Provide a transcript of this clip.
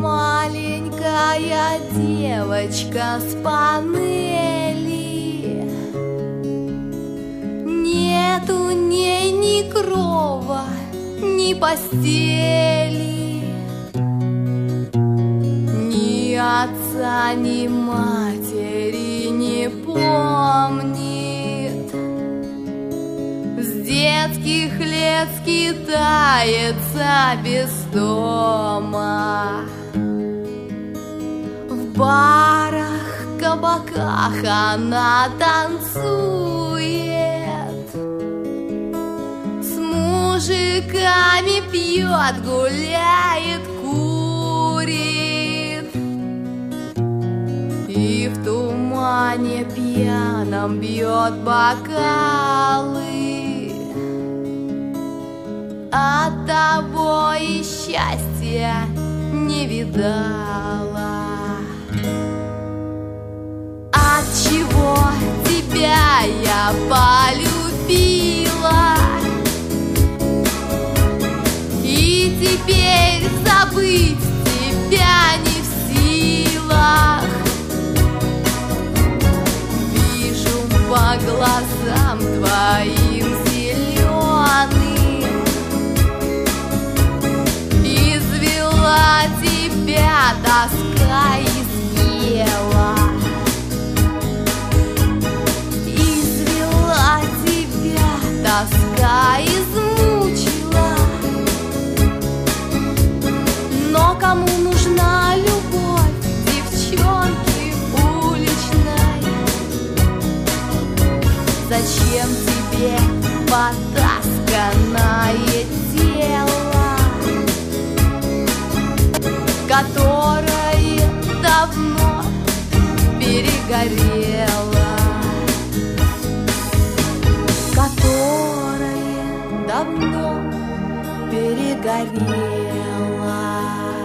Маленькая девочка с панели, нет у ней ни крова, ни постели, ни отца, ни матери не помнит. С детских лет скитается без дома. В барах, кабаках она танцует, с мужиками пьет, гуляет, курит, и в тумане пьяном бьет бокалы. Оттого и счастья не видала. Отчего тебя я полюбила, и теперь забыть тебя не в силах. Вижу по глазам твоим зеленым, извела тебя тоска из гнева. Извела тебя тоска, измучила. Но кому нужна любовь девчонки уличной? Зачем тебе потасканное тело, которое давно перегорело, которое давно перегорело.